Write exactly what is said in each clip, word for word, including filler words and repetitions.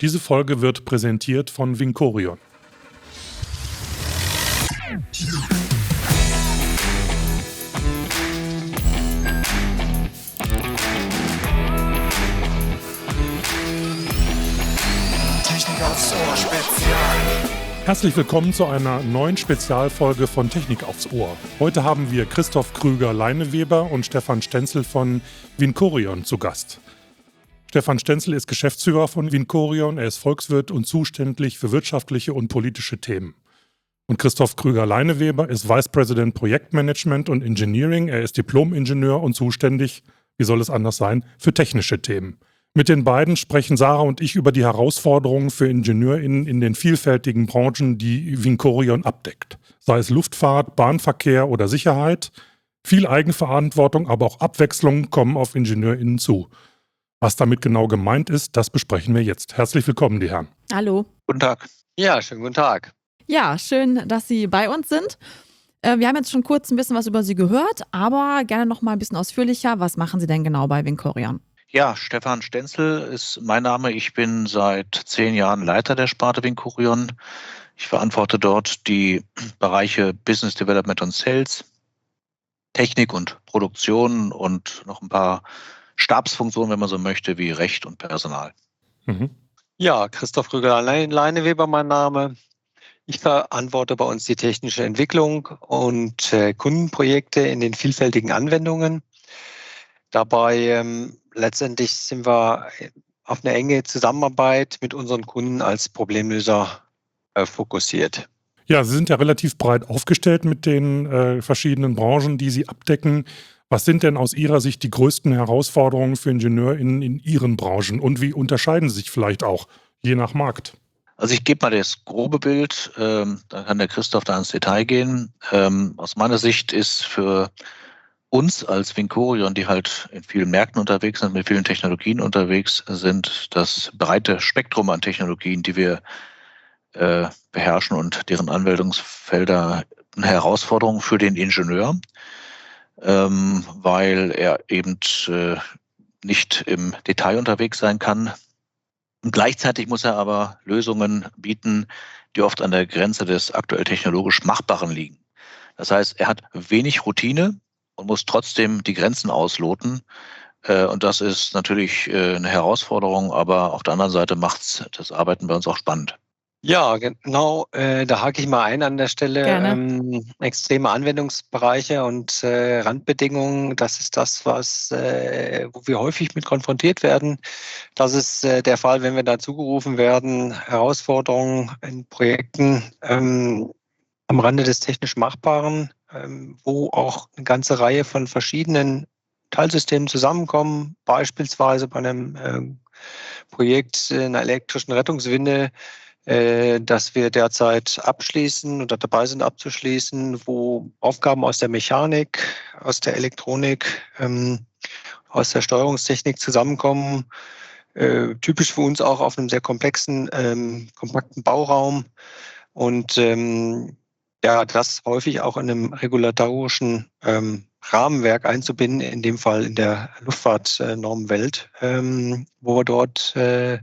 Diese Folge wird präsentiert von Vincorion. Technik aufs Ohr Spezial. Herzlich willkommen zu einer neuen Spezialfolge von Technik aufs Ohr. Heute haben wir Christoph Krüger-Leineweber und Stefan Stenzel von Vincorion zu Gast. Stefan Stenzel ist Geschäftsführer von Vincorion, er ist Volkswirt und zuständig für wirtschaftliche und politische Themen. Und Christoph Krüger-Leineweber ist Vice President Projektmanagement und Engineering, er ist Diplom-Ingenieur und zuständig, wie soll es anders sein, für technische Themen. Mit den beiden sprechen Sarah und ich über die Herausforderungen für IngenieurInnen in den vielfältigen Branchen, die Vincorion abdeckt. Sei es Luftfahrt, Bahnverkehr oder Sicherheit. Viel Eigenverantwortung, aber auch Abwechslung kommen auf IngenieurInnen zu. Was damit genau gemeint ist, das besprechen wir jetzt. Herzlich willkommen, die Herren. Hallo. Guten Tag. Ja, schönen guten Tag. Ja, schön, dass Sie bei uns sind. Äh, wir haben jetzt schon kurz ein bisschen was über Sie gehört, aber gerne noch mal ein bisschen ausführlicher. Was machen Sie denn genau bei Vincorion? Ja, Stefan Stenzel ist mein Name. Ich bin seit zehn Jahren Leiter der Sparte Vincorion. Ich verantworte dort die Bereiche Business Development und Sales, Technik und Produktion und noch ein paar Stabsfunktionen, wenn man so möchte, wie Recht und Personal. Mhm. Ja, Christoph Krüger-Leineweber mein Name. Ich verantworte bei uns die technische Entwicklung und äh, Kundenprojekte in den vielfältigen Anwendungen. Dabei ähm, letztendlich sind wir auf eine enge Zusammenarbeit mit unseren Kunden als Problemlöser äh, fokussiert. Ja, Sie sind ja relativ breit aufgestellt mit den äh, verschiedenen Branchen, die Sie abdecken. Was sind denn aus Ihrer Sicht die größten Herausforderungen für IngenieurInnen in Ihren Branchen und wie unterscheiden sie sich vielleicht auch, je nach Markt? Also ich gebe mal das grobe Bild, ähm, dann kann der Christoph da ins Detail gehen. Ähm, aus meiner Sicht ist für uns als Vincorion, die halt in vielen Märkten unterwegs sind, mit vielen Technologien unterwegs sind, das breite Spektrum an Technologien, die wir äh, beherrschen und deren Anwendungsfelder eine Herausforderung für den Ingenieur. Ähm, weil er eben äh, nicht im Detail unterwegs sein kann. Und gleichzeitig muss er aber Lösungen bieten, die oft an der Grenze des aktuell technologisch Machbaren liegen. Das heißt, er hat wenig Routine und muss trotzdem die Grenzen ausloten. Äh, und das ist natürlich äh, eine Herausforderung, aber auf der anderen Seite macht das Arbeiten bei uns auch spannend. Ja, genau. Äh, da hake ich mal ein an der Stelle. Gerne. Ähm, extreme Anwendungsbereiche und äh, Randbedingungen, das ist das, was, äh, wo wir häufig mit konfrontiert werden. Das ist äh, der Fall, wenn wir dazu gerufen werden, Herausforderungen in Projekten ähm, am Rande des technisch Machbaren, ähm, wo auch eine ganze Reihe von verschiedenen Teilsystemen zusammenkommen, beispielsweise bei einem äh, Projekt in einer elektrischen Rettungswinde, dass wir derzeit abschließen oder dabei sind abzuschließen, wo Aufgaben aus der Mechanik, aus der Elektronik, ähm, aus der Steuerungstechnik zusammenkommen. Äh, typisch für uns auch auf einem sehr komplexen, ähm, kompakten Bauraum. Und ähm, ja, das häufig auch in einem regulatorischen ähm, Rahmenwerk einzubinden, in dem Fall in der Luftfahrtnormenwelt, ähm, wo wir dort äh,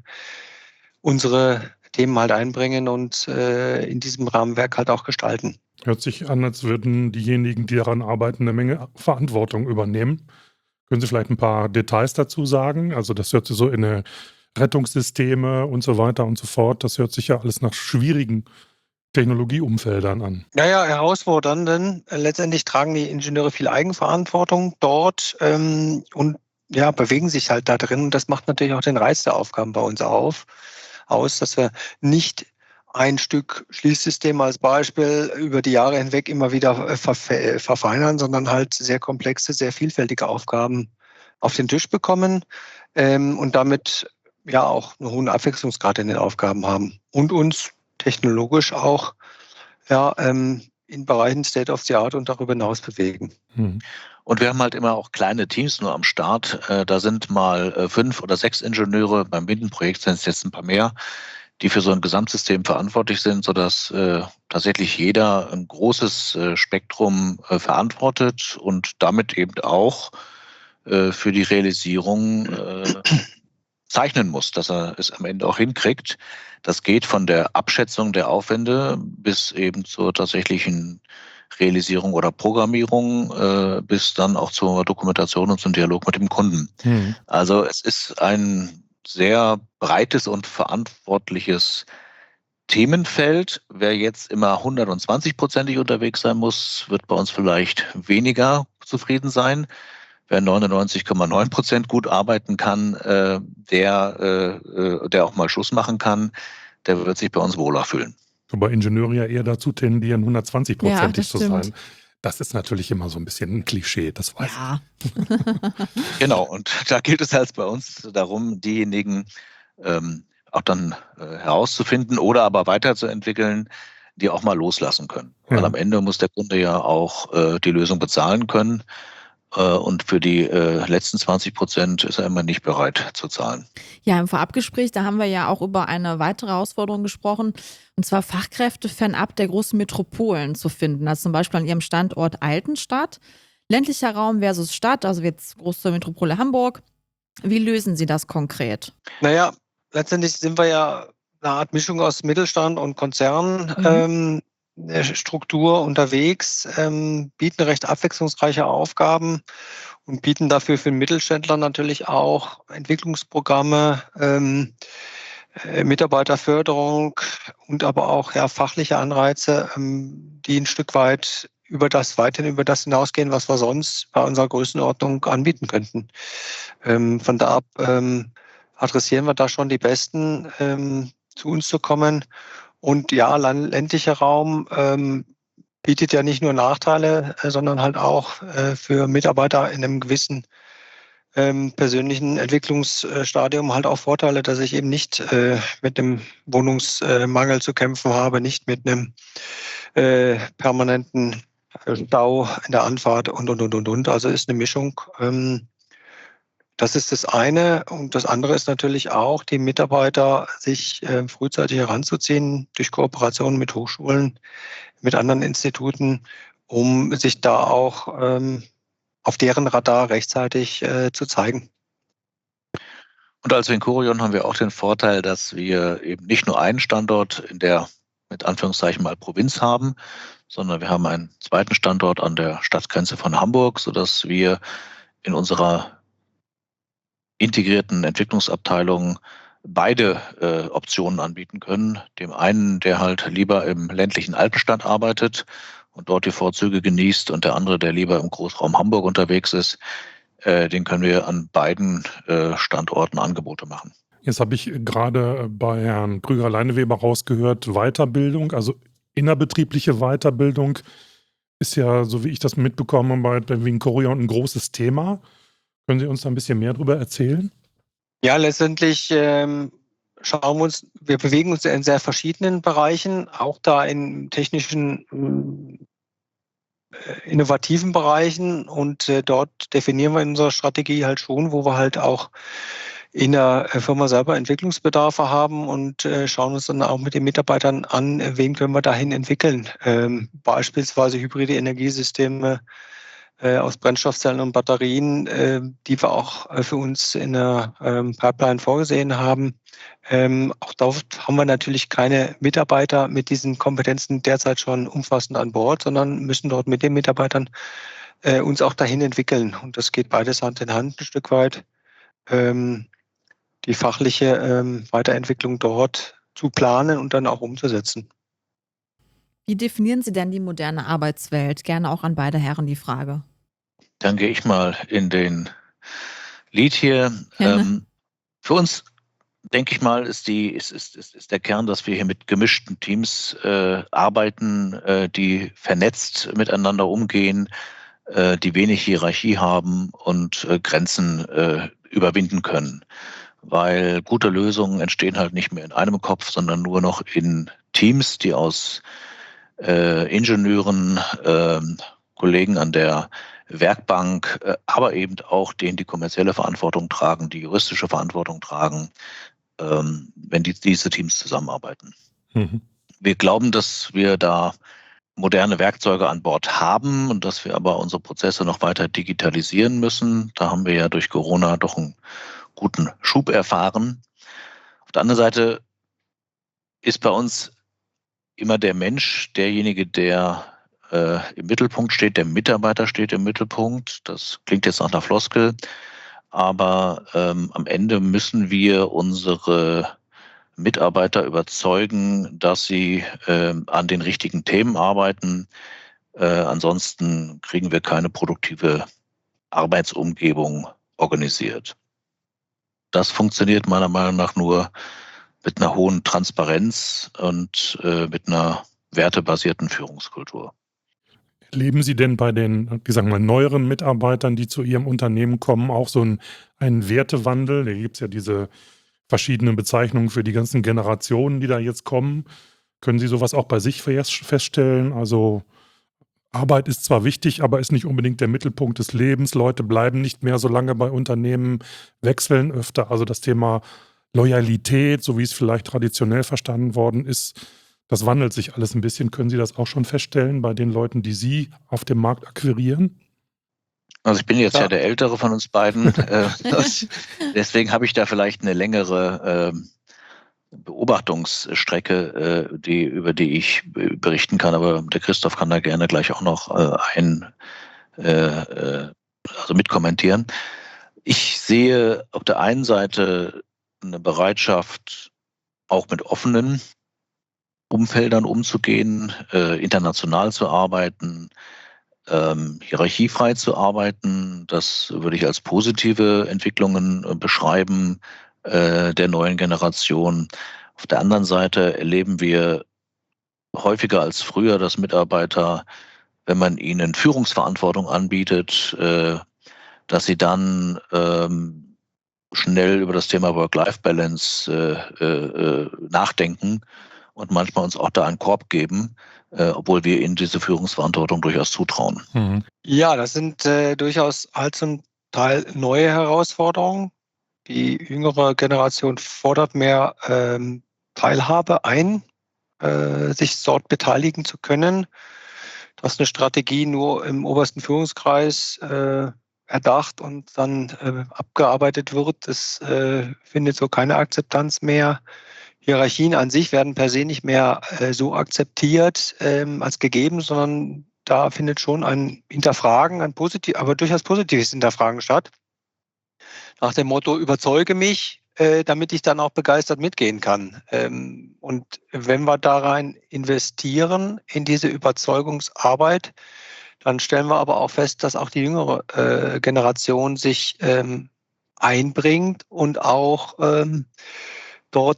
unsere Themen halt einbringen und äh, in diesem Rahmenwerk halt auch gestalten. Hört sich an, als würden diejenigen, die daran arbeiten, eine Menge Verantwortung übernehmen. Können Sie vielleicht ein paar Details dazu sagen? Also das hört sich so in eine Rettungssysteme und so weiter und so fort. Das hört sich ja alles nach schwierigen Technologieumfeldern an. Naja, herausfordernden. Letztendlich tragen die Ingenieure viel Eigenverantwortung dort ähm, und ja, bewegen sich halt da drin. Das macht natürlich auch den Reiz der Aufgaben bei uns auf. aus, dass wir nicht ein Stück Schließsystem als Beispiel über die Jahre hinweg immer wieder verfe- verfeinern, sondern halt sehr komplexe, sehr vielfältige Aufgaben auf den Tisch bekommen ähm, und damit ja auch einen hohen Abwechslungsgrad in den Aufgaben haben und uns technologisch auch ja, ähm, in Bereichen State of the Art und darüber hinaus bewegen. Hm. Und wir haben halt immer auch kleine Teams nur am Start. Äh, da sind mal äh, fünf oder sechs Ingenieure. Beim Windenprojekt sind es jetzt ein paar mehr, die für so ein Gesamtsystem verantwortlich sind, sodass äh, tatsächlich jeder ein großes äh, Spektrum äh, verantwortet und damit eben auch äh, für die Realisierung äh, zeichnen muss, dass er es am Ende auch hinkriegt. Das geht von der Abschätzung der Aufwände bis eben zur tatsächlichen Realisierung oder Programmierung äh, bis dann auch zur Dokumentation und zum Dialog mit dem Kunden. Mhm. Also es ist ein sehr breites und verantwortliches Themenfeld. Wer jetzt immer hundertzwanzig-prozentig unterwegs sein muss, wird bei uns vielleicht weniger zufrieden sein. Wer neunundneunzig Komma neun Prozent gut arbeiten kann, äh, der, äh, der auch mal Schluss machen kann, der wird sich bei uns wohler fühlen. Wobei Ingenieure ja eher dazu tendieren, hundertzwanzig-prozentig ja, zu sein. Das ist natürlich immer so ein bisschen ein Klischee, das weiß ja. ich. Genau, und da gilt es halt bei uns darum, diejenigen ähm, auch dann äh, herauszufinden oder aber weiterzuentwickeln, die auch mal loslassen können. Ja. Weil am Ende muss der Kunde ja auch äh, die Lösung bezahlen können. Und für die äh, letzten zwanzig Prozent ist er immer nicht bereit zu zahlen. Ja, im Vorabgespräch, da haben wir ja auch über eine weitere Herausforderung gesprochen, und zwar Fachkräfte fernab der großen Metropolen zu finden. Also zum Beispiel an Ihrem Standort Altenstadt. Ländlicher Raum versus Stadt, also jetzt große Metropole Hamburg. Wie lösen Sie das konkret? Naja, letztendlich sind wir ja eine Art Mischung aus Mittelstand und Konzern. Mhm. Ähm, Struktur unterwegs, ähm, bieten recht abwechslungsreiche Aufgaben und bieten dafür für den Mittelständler natürlich auch Entwicklungsprogramme, ähm, äh, Mitarbeiterförderung und aber auch ja, fachliche Anreize, ähm, die ein Stück weit über das weiterhin über das hinausgehen, was wir sonst bei unserer Größenordnung anbieten könnten. Ähm, von da ab ähm, adressieren wir da schon die Besten, ähm, zu uns zu kommen. Und ja, ländlicher Raum ähm, bietet ja nicht nur Nachteile, äh, sondern halt auch äh, für Mitarbeiter in einem gewissen ähm, persönlichen Entwicklungsstadium halt auch Vorteile, dass ich eben nicht äh, mit einem Wohnungsmangel äh, zu kämpfen habe, nicht mit einem äh, permanenten Stau in der Anfahrt und, und, und, und, und. Also ist eine Mischung. Ähm, Das ist das eine. Und das andere ist natürlich auch, die Mitarbeiter sich äh, frühzeitig heranzuziehen durch Kooperation mit Hochschulen, mit anderen Instituten, um sich da auch ähm, auf deren Radar rechtzeitig äh, zu zeigen. Und als Vincorion haben wir auch den Vorteil, dass wir eben nicht nur einen Standort in der, mit Anführungszeichen mal, Provinz haben, sondern wir haben einen zweiten Standort an der Stadtgrenze von Hamburg, sodass wir in unserer integrierten Entwicklungsabteilungen beide äh, Optionen anbieten können. Dem einen, der halt lieber im ländlichen Alpenstadt arbeitet und dort die Vorzüge genießt, und der andere, der lieber im Großraum Hamburg unterwegs ist, äh, den können wir an beiden äh, Standorten Angebote machen. Jetzt habe ich gerade bei Herrn Krüger-Leineweber rausgehört, Weiterbildung, also innerbetriebliche Weiterbildung ist ja, so wie ich das mitbekomme, bei der Vincorion ein großes Thema. Können Sie uns da ein bisschen mehr darüber erzählen? Ja, letztendlich ähm, schauen wir uns, wir bewegen uns in sehr verschiedenen Bereichen, auch da in technischen, äh, innovativen Bereichen, und äh, dort definieren wir in unserer Strategie halt schon, wo wir halt auch in der Firma selber Entwicklungsbedarfe haben, und äh, schauen uns dann auch mit den Mitarbeitern an, wen können wir dahin entwickeln. Ähm, beispielsweise hybride Energiesysteme aus Brennstoffzellen und Batterien, äh, die wir auch äh, für uns in der ähm, Pipeline vorgesehen haben. Ähm, auch dort haben wir natürlich keine Mitarbeiter mit diesen Kompetenzen derzeit schon umfassend an Bord, sondern müssen dort mit den Mitarbeitern äh, uns auch dahin entwickeln. Und das geht beides Hand in Hand ein Stück weit. Ähm, die fachliche ähm, Weiterentwicklung dort zu planen und dann auch umzusetzen. Wie definieren Sie denn die moderne Arbeitswelt? Gerne auch an beide Herren die Frage. Dann gehe ich mal in den Lead hier. Ähm, für uns, denke ich mal, ist, die, ist, ist, ist, ist der Kern, dass wir hier mit gemischten Teams äh, arbeiten, äh, die vernetzt miteinander umgehen, äh, die wenig Hierarchie haben und äh, Grenzen äh, überwinden können. Weil gute Lösungen entstehen halt nicht mehr in einem Kopf, sondern nur noch in Teams, die aus äh, Ingenieuren, äh, Kollegen an der Werkbank, äh, aber eben auch denen, die kommerzielle Verantwortung tragen, die juristische Verantwortung tragen, ähm, wenn die, diese Teams zusammenarbeiten. Mhm. Wir glauben, dass wir da moderne Werkzeuge an Bord haben und dass wir aber unsere Prozesse noch weiter digitalisieren müssen. Da haben wir ja durch Corona doch einen guten Schub erfahren. Auf der anderen Seite ist bei uns immer der Mensch derjenige, der äh, im Mittelpunkt steht, der Mitarbeiter steht im Mittelpunkt. Das klingt jetzt nach einer Floskel, aber ähm, am Ende müssen wir unsere Mitarbeiter überzeugen, dass sie äh, an den richtigen Themen arbeiten. Äh, ansonsten kriegen wir keine produktive Arbeitsumgebung organisiert. Das funktioniert meiner Meinung nach nur mit einer hohen Transparenz und äh, mit einer wertebasierten Führungskultur. Erleben Sie denn bei den, wie sagen wir, neueren Mitarbeitern, die zu Ihrem Unternehmen kommen, auch so einen, einen Wertewandel? Da gibt es ja diese verschiedenen Bezeichnungen für die ganzen Generationen, die da jetzt kommen. Können Sie sowas auch bei sich feststellen? Also Arbeit ist zwar wichtig, aber ist nicht unbedingt der Mittelpunkt des Lebens. Leute bleiben nicht mehr so lange bei Unternehmen, wechseln öfter. Also das Thema Loyalität, so wie es vielleicht traditionell verstanden worden ist, das wandelt sich alles ein bisschen. Können Sie das auch schon feststellen bei den Leuten, die Sie auf dem Markt akquirieren? Also ich bin jetzt Ja. ja der Ältere von uns beiden. äh, das, deswegen habe ich da vielleicht eine längere äh, Beobachtungsstrecke, äh, die, über die ich berichten kann. Aber der Christoph kann da gerne gleich auch noch äh, ein, äh, also mitkommentieren. Ich sehe auf der einen Seite eine Bereitschaft, auch mit offenen Umfeldern umzugehen, äh, international zu arbeiten, ähm, hierarchiefrei zu arbeiten. Das würde ich als positive Entwicklungen äh, beschreiben äh, der neuen Generation. Auf der anderen Seite erleben wir häufiger als früher, dass Mitarbeiter, wenn man ihnen Führungsverantwortung anbietet, äh, dass sie dann ähm, schnell über das Thema Work-Life-Balance äh, äh, nachdenken und manchmal uns auch da einen Korb geben, äh, obwohl wir ihnen diese Führungsverantwortung durchaus zutrauen. Mhm. Ja, das sind äh, durchaus halt zum Teil neue Herausforderungen. Die jüngere Generation fordert mehr ähm, Teilhabe ein, äh, sich dort beteiligen zu können. Dass eine Strategie nur im obersten Führungskreis äh, erdacht und dann äh, abgearbeitet wird, das äh, findet so keine Akzeptanz mehr. Hierarchien an sich werden per se nicht mehr äh, so akzeptiert ähm, als gegeben, sondern da findet schon ein Hinterfragen, ein positiv, aber durchaus positives Hinterfragen statt. Nach dem Motto, überzeuge mich, äh, damit ich dann auch begeistert mitgehen kann. Ähm, und wenn wir da rein investieren in diese Überzeugungsarbeit, dann stellen wir aber auch fest, dass auch die jüngere äh, Generation sich ähm, einbringt und auch ähm, dort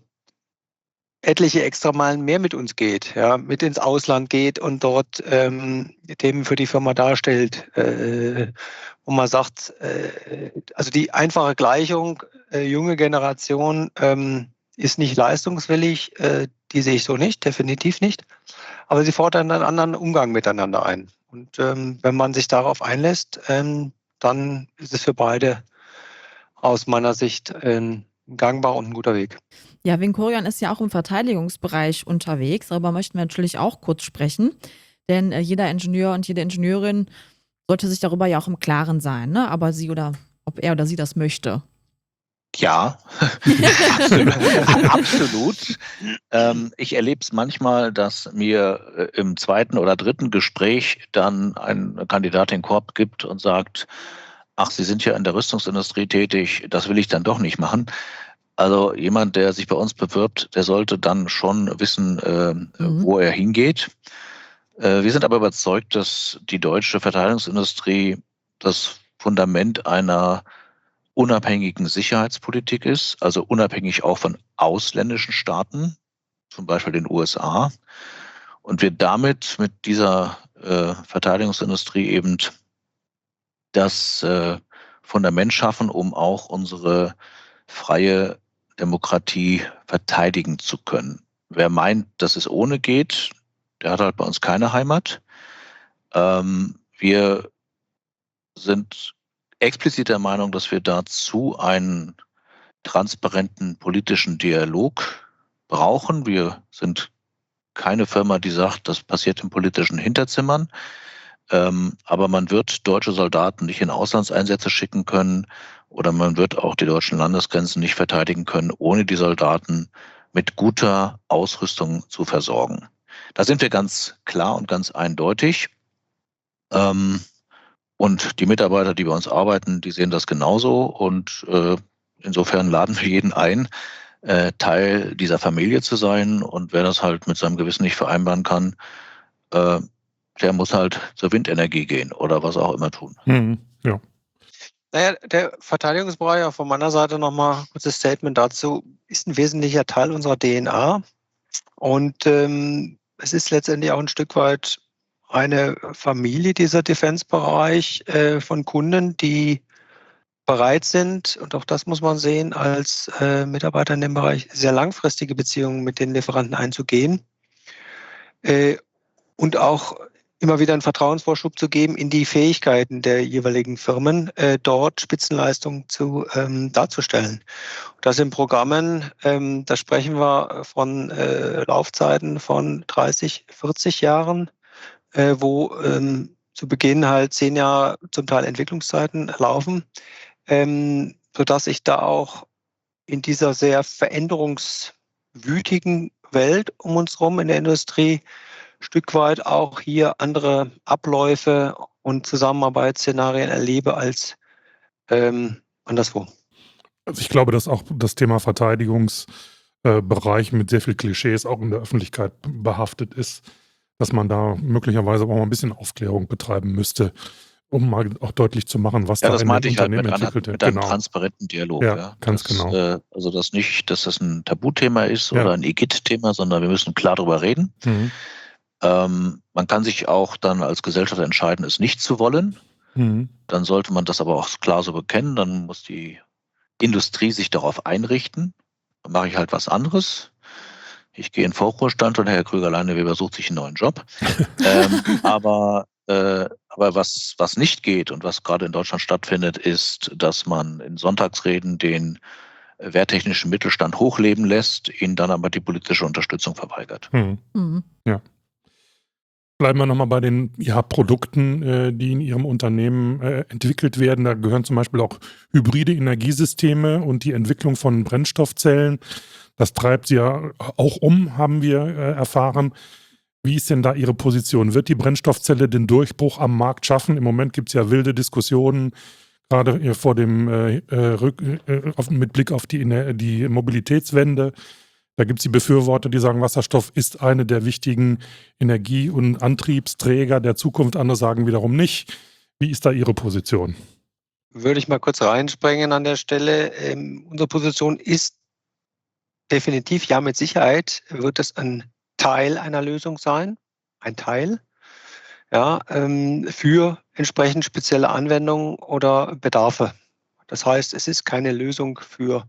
etliche Extrameilen mehr mit uns geht, ja, mit ins Ausland geht und dort ähm, Themen für die Firma darstellt, äh, wo man sagt, äh, also die einfache Gleichung, äh, junge Generation ähm, ist nicht leistungswillig, äh, die sehe ich so nicht, definitiv nicht, aber sie fordern einen anderen Umgang miteinander ein. Und ähm, wenn man sich darauf einlässt, ähm, dann ist es für beide aus meiner Sicht ein gangbarer und ein guter Weg. Ja, Vincorion ist ja auch im Verteidigungsbereich unterwegs, darüber möchten wir natürlich auch kurz sprechen, denn äh, jeder Ingenieur und jede Ingenieurin sollte sich darüber ja auch im Klaren sein, ne? Aber sie oder ob er oder sie das möchte. Ja, absolut. absolut. Ähm, ich erlebe es manchmal, dass mir äh, im zweiten oder dritten Gespräch dann ein Kandidat den Korb gibt und sagt, ach, Sie sind ja in der Rüstungsindustrie tätig, das will ich dann doch nicht machen. Also jemand, der sich bei uns bewirbt, der sollte dann schon wissen, äh, mhm. wo er hingeht. Äh, wir sind aber überzeugt, dass die deutsche Verteidigungsindustrie das Fundament einer unabhängigen Sicherheitspolitik ist, also unabhängig auch von ausländischen Staaten, zum Beispiel den U S A. Und wir damit mit dieser äh, Verteidigungsindustrie eben das äh, Fundament schaffen, um auch unsere freie Demokratie verteidigen zu können. Wer meint, dass es ohne geht, der hat halt bei uns keine Heimat. Ähm, wir sind explizit der Meinung, dass wir dazu einen transparenten politischen Dialog brauchen. Wir sind keine Firma, die sagt, das passiert in politischen Hinterzimmern. Ähm, aber man wird deutsche Soldaten nicht in Auslandseinsätze schicken können oder man wird auch die deutschen Landesgrenzen nicht verteidigen können, ohne die Soldaten mit guter Ausrüstung zu versorgen. Da sind wir ganz klar und ganz eindeutig. Ähm, und die Mitarbeiter, die bei uns arbeiten, die sehen das genauso. Und äh, insofern laden wir jeden ein, äh, Teil dieser Familie zu sein. Und wer das halt mit seinem Gewissen nicht vereinbaren kann, äh, der muss halt zur Windenergie gehen oder was auch immer tun. Mhm. Ja. Naja, der Verteidigungsbereich, auch von meiner Seite nochmal ein kurzes Statement dazu, ist ein wesentlicher Teil unserer D N A. Und ähm, es ist letztendlich auch ein Stück weit eine Familie, dieser Defense-Bereich äh, von Kunden, die bereit sind, und auch das muss man sehen, als äh, Mitarbeiter in dem Bereich sehr langfristige Beziehungen mit den Lieferanten einzugehen äh, und auch immer wieder einen Vertrauensvorschub zu geben in die Fähigkeiten der jeweiligen Firmen, äh, dort Spitzenleistungen zu, ähm, darzustellen. Das in Programmen, ähm, da sprechen wir von äh, Laufzeiten von dreißig, vierzig Jahren, äh, wo ähm, zu Beginn halt zehn Jahre zum Teil Entwicklungszeiten laufen, ähm, sodass ich da auch in dieser sehr veränderungswütigen Welt um uns herum in der Industrie Stück weit auch hier andere Abläufe und Zusammenarbeitsszenarien erlebe als ähm, anderswo. Also ich glaube, dass auch das Thema Verteidigungsbereich mit sehr viel Klischees auch in der Öffentlichkeit behaftet ist, dass man da möglicherweise auch mal ein bisschen Aufklärung betreiben müsste, um mal auch deutlich zu machen, was Ja, da das in meinte den ich halt Unternehmen mit, einer, entwickelt wird. mit einem Genau. transparenten Dialog. Ja, Ja, ganz das, genau. Äh, also das nicht, dass das ein Tabuthema ist Ja. oder ein Igitt-Thema, sondern wir müssen klar darüber reden. Mhm. Ähm, man kann sich auch dann als Gesellschaft entscheiden, es nicht zu wollen. Mhm. Dann sollte man das aber auch klar so bekennen. Dann muss die Industrie sich darauf einrichten. Dann mache ich halt was anderes. Ich gehe in den Vorruhestand und Herr Krüger-Leineweber sucht sich einen neuen Job. ähm, aber äh, aber was, was nicht geht und was gerade in Deutschland stattfindet, ist, dass man in Sonntagsreden den wehrtechnischen Mittelstand hochleben lässt, ihnen dann aber die politische Unterstützung verweigert. Mhm. Mhm. Ja. Bleiben wir nochmal bei den ja, Produkten, äh, die in Ihrem Unternehmen äh, entwickelt werden. Da gehören zum Beispiel auch hybride Energiesysteme und die Entwicklung von Brennstoffzellen. Das treibt Sie ja auch um, haben wir äh, erfahren. Wie ist denn da Ihre Position? Wird die Brennstoffzelle den Durchbruch am Markt schaffen? Im Moment gibt es ja wilde Diskussionen, gerade vor dem äh, Rück, äh, auf, mit Blick auf die, die Mobilitätswende. Da gibt es die Befürworter, die sagen, Wasserstoff ist eine der wichtigen Energie- und Antriebsträger der Zukunft. Andere sagen wiederum nicht. Wie ist da Ihre Position? Würde ich mal kurz reinspringen an der Stelle. Ähm, unsere Position ist definitiv, ja, mit Sicherheit wird es ein Teil einer Lösung sein, ein Teil, ja, ähm, für entsprechend spezielle Anwendungen oder Bedarfe. Das heißt, es ist keine Lösung für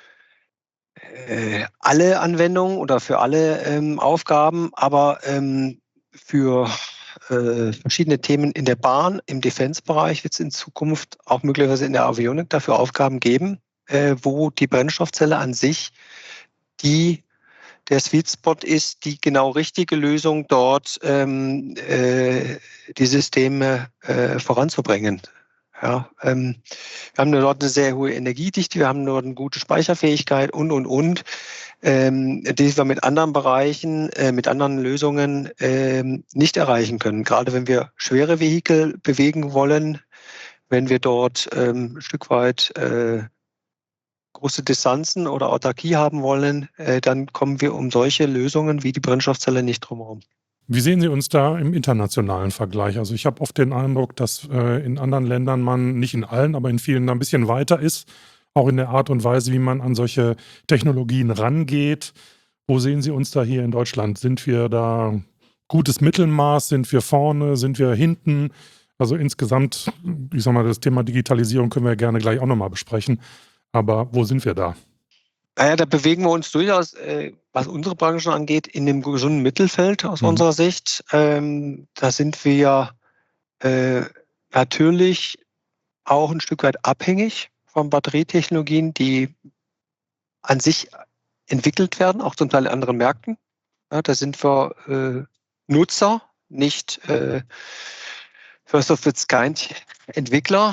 äh, alle Anwendungen oder für alle ähm, Aufgaben, aber ähm, für äh, verschiedene Themen in der Bahn, im Defense-Bereich wird es in Zukunft auch möglicherweise in der Avionik dafür Aufgaben geben, äh, wo die Brennstoffzelle an sich die der Sweet Spot ist, die genau richtige Lösung dort ähm, äh, die Systeme äh, voranzubringen. Ja, ähm, wir haben dort eine sehr hohe Energiedichte, wir haben dort eine gute Speicherfähigkeit und, und, und, ähm, die wir mit anderen Bereichen, äh, mit anderen Lösungen ähm, nicht erreichen können. Gerade wenn wir schwere Vehikel bewegen wollen, wenn wir dort ähm, ein Stück weit äh, große Distanzen oder Autarkie haben wollen, äh, dann kommen wir um solche Lösungen wie die Brennstoffzelle nicht drumherum. Wie sehen Sie uns da im internationalen Vergleich? Also ich habe oft den Eindruck, dass äh, in anderen Ländern man, nicht in allen, aber in vielen ein bisschen weiter ist, auch in der Art und Weise, wie man an solche Technologien rangeht. Wo sehen Sie uns da hier in Deutschland? Sind wir da gutes Mittelmaß? Sind wir vorne? Sind wir hinten? Also insgesamt, ich sag mal, das Thema Digitalisierung können wir gerne gleich auch nochmal besprechen. Aber wo sind wir da? Naja, da bewegen wir uns durchaus, äh, was unsere Branche angeht, in dem gesunden Mittelfeld aus Mhm. unserer Sicht. Ähm, da sind wir äh, natürlich auch ein Stück weit abhängig von Batterietechnologien, die an sich entwickelt werden, auch zum Teil in anderen Märkten. Ja, da sind wir äh, Nutzer, nicht äh, First of its kind Entwickler.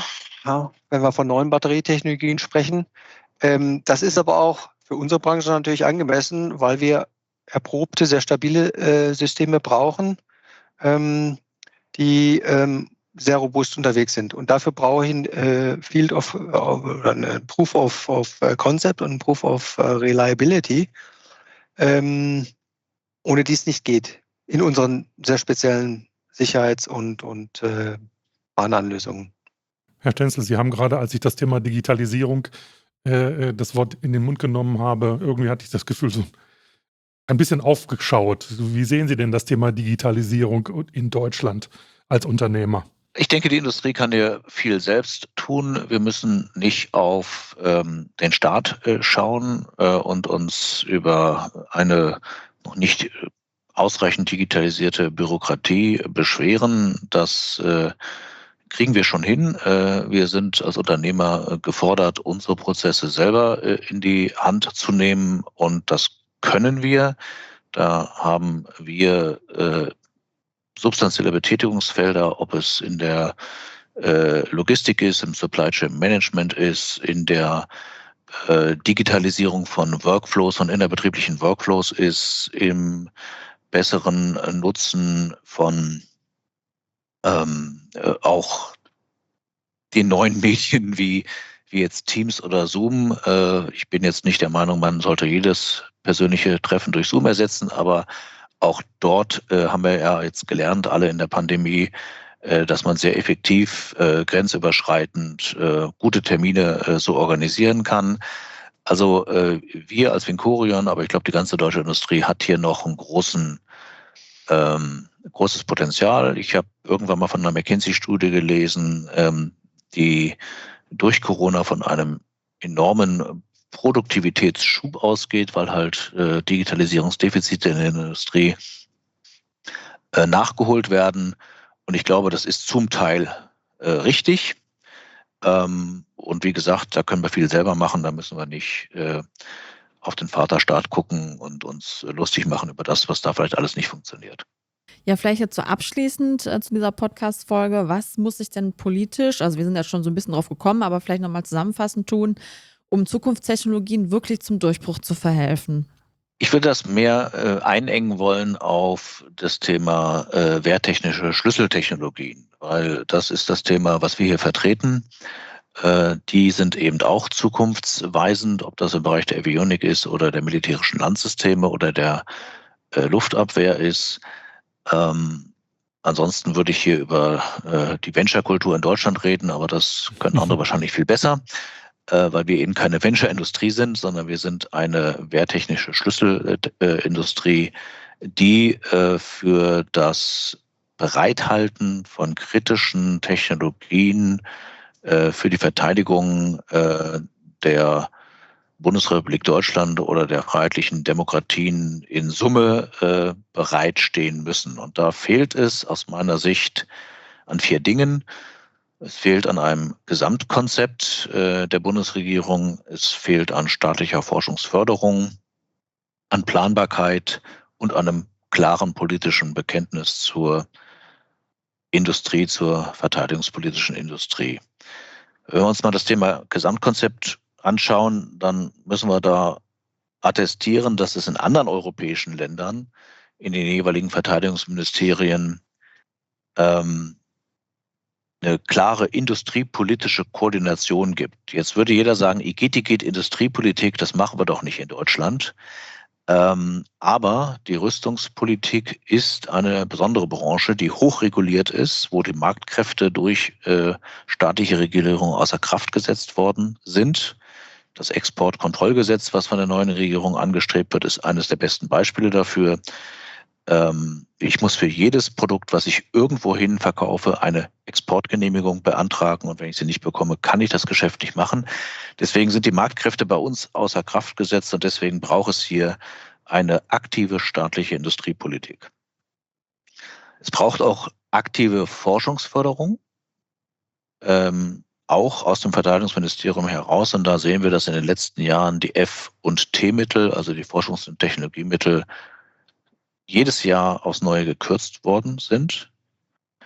ja, wenn wir von neuen Batterietechnologien sprechen. Ähm, das ist aber auch für unsere Branche natürlich angemessen, weil wir erprobte, sehr stabile äh, Systeme brauchen, ähm, die ähm, sehr robust unterwegs sind. Und dafür brauche ich ein äh, Field of, äh, oder ein Proof of, of Concept und ein Proof of uh, Reliability, ähm, ohne die es nicht geht, in unseren sehr speziellen Sicherheits- und, und äh, Bahnanlösungen. Herr Stenzel, Sie haben gerade, als ich das Thema Digitalisierung äh, das Wort in den Mund genommen habe, irgendwie hatte ich das Gefühl, so ein bisschen aufgeschaut. Wie sehen Sie denn das Thema Digitalisierung in Deutschland als Unternehmer? Ich denke, die Industrie kann ja viel selbst tun. Wir müssen nicht auf ähm, den Staat äh, schauen äh, und uns über eine noch nicht ausreichend digitalisierte Bürokratie beschweren. Das äh, kriegen wir schon hin. Äh, wir sind als Unternehmer gefordert, unsere Prozesse selber äh, in die Hand zu nehmen, und das können wir. Da haben wir äh, substanzielle Betätigungsfelder, ob es in der äh, Logistik ist, im Supply Chain Management ist, in der äh, Digitalisierung von Workflows, von innerbetrieblichen Workflows ist, im besseren Nutzen von ähm, äh, auch den neuen Medien wie, wie jetzt Teams oder Zoom. Äh, ich bin jetzt nicht der Meinung, man sollte jedes persönliche Treffen durch Zoom ersetzen, aber auch dort äh, haben wir ja jetzt gelernt, alle in der Pandemie, äh, dass man sehr effektiv, äh, grenzüberschreitend äh, gute Termine äh, so organisieren kann. Also äh, wir als Vincorion, aber ich glaube, die ganze deutsche Industrie hat hier noch einen großen, ähm, großes Potenzial. Ich habe irgendwann mal von einer McKinsey-Studie gelesen, ähm, die durch Corona von einem enormen Produktivitätsschub ausgeht, weil halt äh, Digitalisierungsdefizite in der Industrie äh, nachgeholt werden. Und ich glaube, das ist zum Teil äh, richtig. Ähm, und wie gesagt, da können wir viel selber machen. Da müssen wir nicht äh, auf den Vaterstaat gucken und uns lustig machen über das, was da vielleicht alles nicht funktioniert. Ja, vielleicht jetzt so abschließend äh, zu dieser Podcast-Folge. Was muss sich denn politisch, also wir sind ja schon so ein bisschen drauf gekommen, aber vielleicht nochmal zusammenfassend tun, um Zukunftstechnologien wirklich zum Durchbruch zu verhelfen? Ich würde das mehr äh, einengen wollen auf das Thema äh, wehrtechnische Schlüsseltechnologien, weil das ist das Thema, was wir hier vertreten. Äh, die sind eben auch zukunftsweisend, ob das im Bereich der Avionik ist oder der militärischen Landsysteme oder der äh, Luftabwehr ist. Ähm, ansonsten würde ich hier über äh, die Venture-Kultur in Deutschland reden, aber das können andere wahrscheinlich viel besser, äh, weil wir eben keine Venture-Industrie sind, sondern wir sind eine wehrtechnische Schlüsselindustrie, die äh, für das Bereithalten von kritischen Technologien äh, für die Verteidigung äh, der Bundesrepublik Deutschland oder der freiheitlichen Demokratien in Summe äh, bereitstehen müssen. Und da fehlt es aus meiner Sicht an vier Dingen. Es fehlt an einem Gesamtkonzept äh, der Bundesregierung. Es fehlt an staatlicher Forschungsförderung, an Planbarkeit und an einem klaren politischen Bekenntnis zur Industrie, zur verteidigungspolitischen Industrie. Wenn wir uns mal das Thema Gesamtkonzept anschauen, dann müssen wir da attestieren, dass es in anderen europäischen Ländern, in den jeweiligen Verteidigungsministerien, ähm, eine klare industriepolitische Koordination gibt. Jetzt würde jeder sagen, Igitt, Igitt, Industriepolitik, das machen wir doch nicht in Deutschland. Ähm, aber die Rüstungspolitik ist eine besondere Branche, die hochreguliert ist, wo die Marktkräfte durch äh, staatliche Regulierung außer Kraft gesetzt worden sind. Das Exportkontrollgesetz, was von der neuen Regierung angestrebt wird, ist eines der besten Beispiele dafür. Ähm, ich muss für jedes Produkt, was ich irgendwohin verkaufe, eine Exportgenehmigung beantragen. Und wenn ich sie nicht bekomme, kann ich das Geschäft nicht machen. Deswegen sind die Marktkräfte bei uns außer Kraft gesetzt und deswegen braucht es hier eine aktive staatliche Industriepolitik. Es braucht auch aktive Forschungsförderung. Ähm, auch aus dem Verteidigungsministerium heraus. Und da sehen wir, dass in den letzten Jahren die F- und T-Mittel, also die Forschungs- und Technologiemittel, jedes Jahr aufs Neue gekürzt worden sind.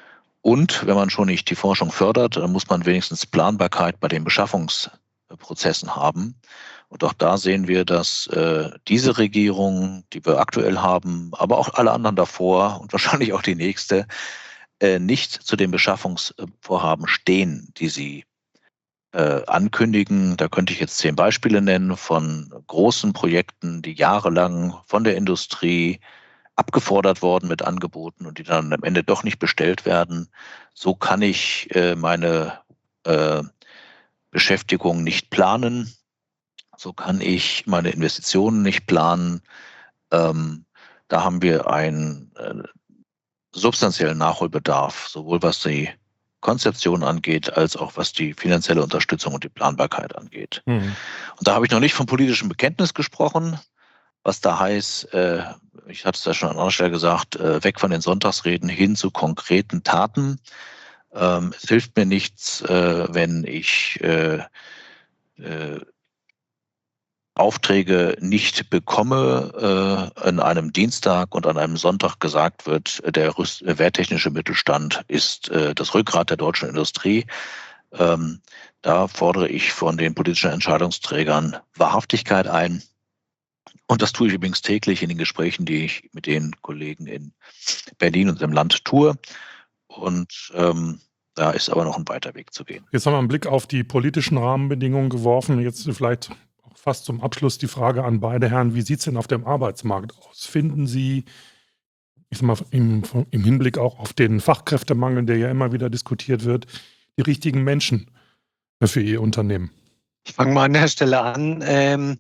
Und wenn man schon nicht die Forschung fördert, dann muss man wenigstens Planbarkeit bei den Beschaffungsprozessen haben. Und auch da sehen wir, dass äh, diese Regierung, die wir aktuell haben, aber auch alle anderen davor und wahrscheinlich auch die nächste, äh, nicht zu den Beschaffungsvorhaben stehen, die sie äh, ankündigen. Da könnte ich jetzt zehn Beispiele nennen von großen Projekten, die jahrelang von der Industrie abgefordert worden mit Angeboten und die dann am Ende doch nicht bestellt werden. So kann ich äh, meine äh, Beschäftigung nicht planen. So kann ich meine Investitionen nicht planen. Ähm, da haben wir einen äh, substanziellen Nachholbedarf, sowohl was die Konzeption angeht, als auch was die finanzielle Unterstützung und die Planbarkeit angeht. Mhm. Und da habe ich noch nicht vom politischen Bekenntnis gesprochen, was da heißt, äh, ich hatte es ja schon an anderer Stelle gesagt, äh, weg von den Sonntagsreden hin zu konkreten Taten. Ähm, es hilft mir nichts, äh, wenn ich äh, äh, Aufträge nicht bekomme, äh, an einem Dienstag und an einem Sonntag gesagt wird, der Rüst- wehrtechnische Mittelstand ist äh, das Rückgrat der deutschen Industrie. Ähm, da fordere ich von den politischen Entscheidungsträgern Wahrhaftigkeit ein. Und das tue ich übrigens täglich in den Gesprächen, die ich mit den Kollegen in Berlin und im Land tue. Und ähm, da ist aber noch ein weiter Weg zu gehen. Jetzt haben wir einen Blick auf die politischen Rahmenbedingungen geworfen. Jetzt vielleicht fast zum Abschluss die Frage an beide Herren, wie sieht es denn auf dem Arbeitsmarkt aus? Finden Sie, ich sag mal, im, im Hinblick auch auf den Fachkräftemangel, der ja immer wieder diskutiert wird, die richtigen Menschen für Ihr Unternehmen? Ich fange mal an der Stelle an. Ähm,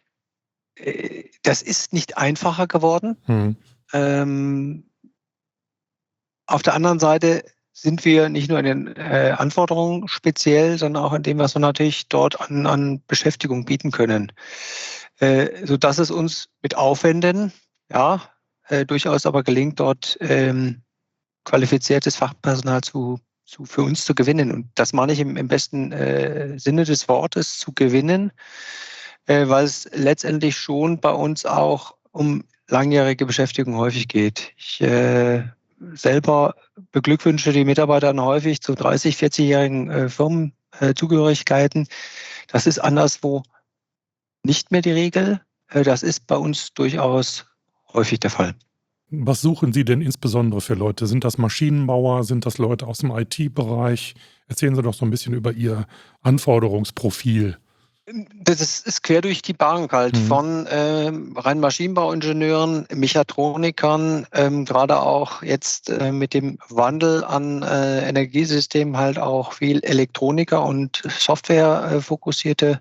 das ist nicht einfacher geworden. Hm. Ähm, auf der anderen Seite sind wir nicht nur in den äh, Anforderungen speziell, sondern auch in dem, was wir natürlich dort an, an Beschäftigung bieten können. Äh, sodass es uns mit Aufwänden, ja, äh, durchaus aber gelingt, dort ähm, qualifiziertes Fachpersonal zu, zu, für uns zu gewinnen. Und das meine ich im, im besten äh, Sinne des Wortes, zu gewinnen, äh, weil es letztendlich schon bei uns auch um langjährige Beschäftigung häufig geht. Ich äh, selber beglückwünsche die Mitarbeiter dann häufig zu dreißig-, vierzig-jährigen äh, Firmenzugehörigkeiten. Das ist anderswo nicht mehr die Regel. Äh, das ist bei uns durchaus häufig der Fall. Was suchen Sie denn insbesondere für Leute? Sind das Maschinenbauer? Sind das Leute aus dem I T-Bereich? Erzählen Sie doch so ein bisschen über Ihr Anforderungsprofil. Das ist, ist quer durch die Bank halt, mhm. von ähm, rein Maschinenbauingenieuren, Mechatronikern, ähm, gerade auch jetzt äh, mit dem Wandel an äh, Energiesystemen halt auch viel Elektroniker und Software äh, fokussierte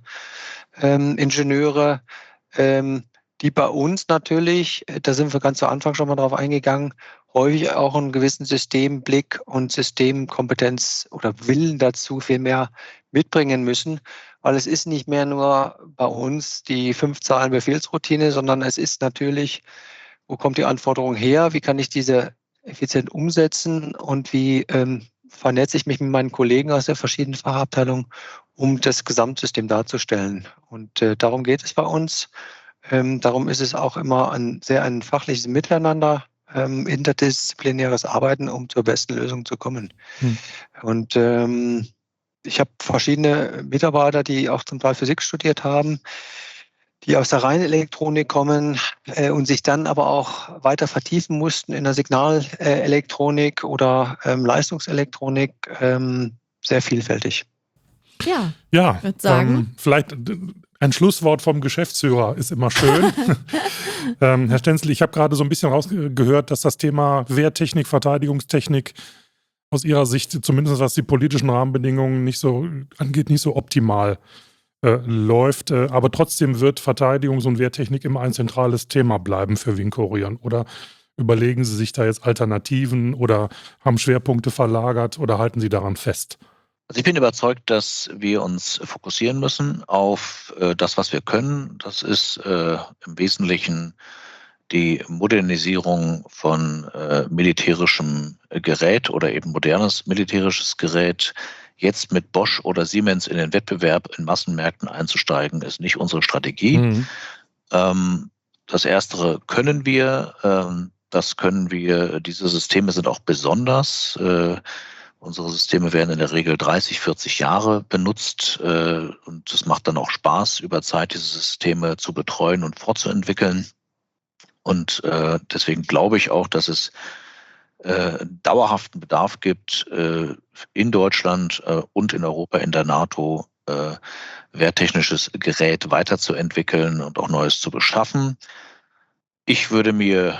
ähm, Ingenieure, ähm, die bei uns natürlich, da sind wir ganz zu Anfang schon mal drauf eingegangen, häufig auch einen gewissen Systemblick und Systemkompetenz oder Willen dazu viel mehr mitbringen müssen, weil es ist nicht mehr nur bei uns die fünf Zahlen Befehlsroutine, sondern es ist natürlich, wo kommt die Anforderung her, wie kann ich diese effizient umsetzen und wie ähm, vernetze ich mich mit meinen Kollegen aus der verschiedenen Fachabteilungen, um das Gesamtsystem darzustellen. Und äh, darum geht es bei uns. Ähm, darum ist es auch immer ein sehr ein fachliches Miteinander, ähm, interdisziplinäres Arbeiten, um zur besten Lösung zu kommen. Hm. Und ähm, ich habe verschiedene Mitarbeiter, die auch zum Teil Physik studiert haben, die aus der reinen Elektronik kommen äh, und sich dann aber auch weiter vertiefen mussten in der Signalelektronik oder ähm, Leistungselektronik, ähm, sehr vielfältig. Ja, ja, ich würde sagen. Ähm, vielleicht ein Schlusswort vom Geschäftsführer ist immer schön. ähm, Herr Stenzel, ich habe gerade so ein bisschen rausgehört, dass das Thema Wehrtechnik, Verteidigungstechnik aus Ihrer Sicht, zumindest was die politischen Rahmenbedingungen nicht so angeht, nicht so optimal äh, läuft. Äh, aber trotzdem wird Verteidigungs- und Wehrtechnik immer ein zentrales Thema bleiben für Vincorion. Oder überlegen Sie sich da jetzt Alternativen oder haben Schwerpunkte verlagert oder halten Sie daran fest? Also ich bin überzeugt, dass wir uns fokussieren müssen auf äh, das, was wir können. Das ist äh, im Wesentlichen die Modernisierung von äh, militärischem Gerät oder eben modernes militärisches Gerät. Jetzt mit Bosch oder Siemens in den Wettbewerb in Massenmärkten einzusteigen, ist nicht unsere Strategie. Mhm. Ähm, das Erstere können wir. Ähm, das können wir, diese Systeme sind auch besonders. Äh, unsere Systeme werden in der Regel dreißig, vierzig Jahre benutzt äh, und es macht dann auch Spaß, über Zeit diese Systeme zu betreuen und fortzuentwickeln. Und äh, deswegen glaube ich auch, dass es äh, dauerhaften Bedarf gibt, äh, in Deutschland äh, und in Europa, in der NATO, äh, wehrtechnisches Gerät weiterzuentwickeln und auch Neues zu beschaffen. Ich würde mir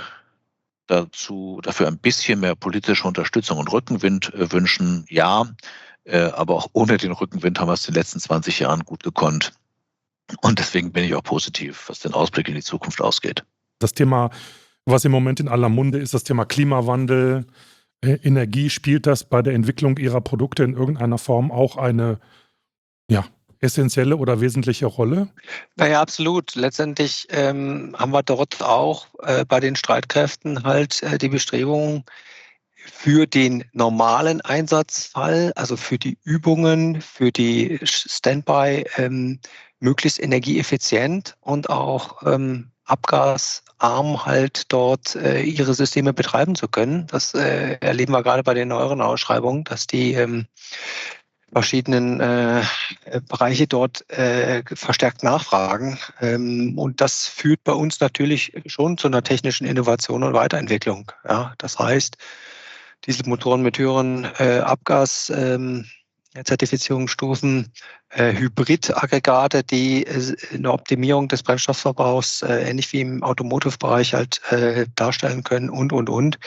dazu, dafür ein bisschen mehr politische Unterstützung und Rückenwind äh, wünschen, ja, äh, aber auch ohne den Rückenwind haben wir es in den letzten zwanzig Jahren gut gekonnt. Und deswegen bin ich auch positiv, was den Ausblick in die Zukunft ausgeht. Das Thema, was im Moment in aller Munde ist, das Thema Klimawandel, äh, Energie, spielt das bei der Entwicklung Ihrer Produkte in irgendeiner Form auch eine, ja, essentielle oder wesentliche Rolle? Naja, absolut. Letztendlich ähm, haben wir dort auch äh, bei den Streitkräften halt äh, die Bestrebungen für den normalen Einsatzfall, also für die Übungen, für die Standby, ähm, möglichst energieeffizient und auch ähm, abgasarm halt dort äh, ihre Systeme betreiben zu können. Das äh, erleben wir gerade bei den neueren Ausschreibungen, dass die ähm, verschiedenen äh, Bereiche dort äh, verstärkt nachfragen. Ähm, und das führt bei uns natürlich schon zu einer technischen Innovation und Weiterentwicklung. Ja, das heißt, Dieselmotoren mit höheren äh, Abgas ähm, Zertifizierungsstufen, äh, Hybridaggregate, die äh, eine Optimierung des Brennstoffverbrauchs äh, ähnlich wie im Automotive-Bereich halt äh, darstellen können und, und, und.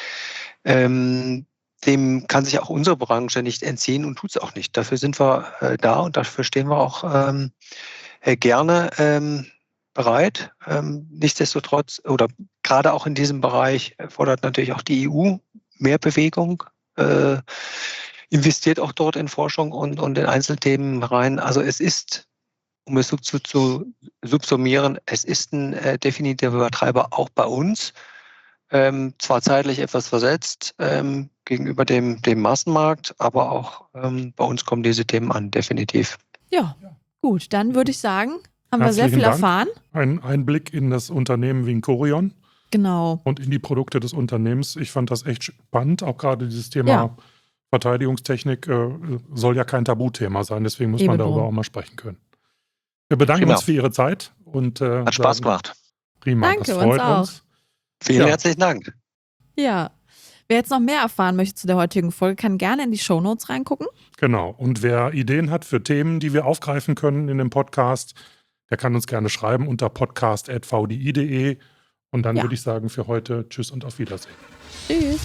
Ähm, dem kann sich auch unsere Branche nicht entziehen und tut es auch nicht. Dafür sind wir äh, da und dafür stehen wir auch ähm, äh, gerne ähm, bereit. Ähm, nichtsdestotrotz, oder gerade auch in diesem Bereich fordert natürlich auch die E U mehr Bewegung, äh, investiert auch dort in Forschung und, und in Einzelthemen rein. Also es ist, um es zu, zu subsumieren, es ist ein äh, definitiver Treiber auch bei uns. Ähm, zwar zeitlich etwas versetzt ähm, gegenüber dem, dem Massenmarkt, aber auch ähm, bei uns kommen diese Themen an, definitiv. Ja, gut, dann würde ich sagen, haben wir sehr Herzlichen viel Dank. erfahren. Ein Einblick in das Unternehmen Vincorion Genau. und in die Produkte des Unternehmens. Ich fand das echt spannend, auch gerade dieses Thema Ja. Verteidigungstechnik äh, soll ja kein Tabuthema sein, deswegen muss Eben man darüber drum. auch mal sprechen können. Wir bedanken Prima. uns für Ihre Zeit und äh, Hat Spaß sagen, gemacht. prima, Danke, das uns freut auch. uns. Vielen Ja. herzlichen Dank. Ja. Wer jetzt noch mehr erfahren möchte zu der heutigen Folge, kann gerne in die Shownotes reingucken. Genau. Und wer Ideen hat für Themen, die wir aufgreifen können in dem Podcast, der kann uns gerne schreiben unter podcast at v d i punkt de. Und dann Ja. würde ich sagen, für heute tschüss und auf Wiedersehen. Tschüss.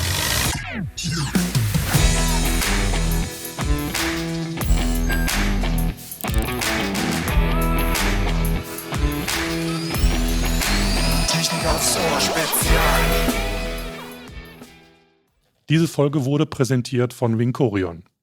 Technik aufs Ohr Spezial. Diese Folge wurde präsentiert von Vincorion.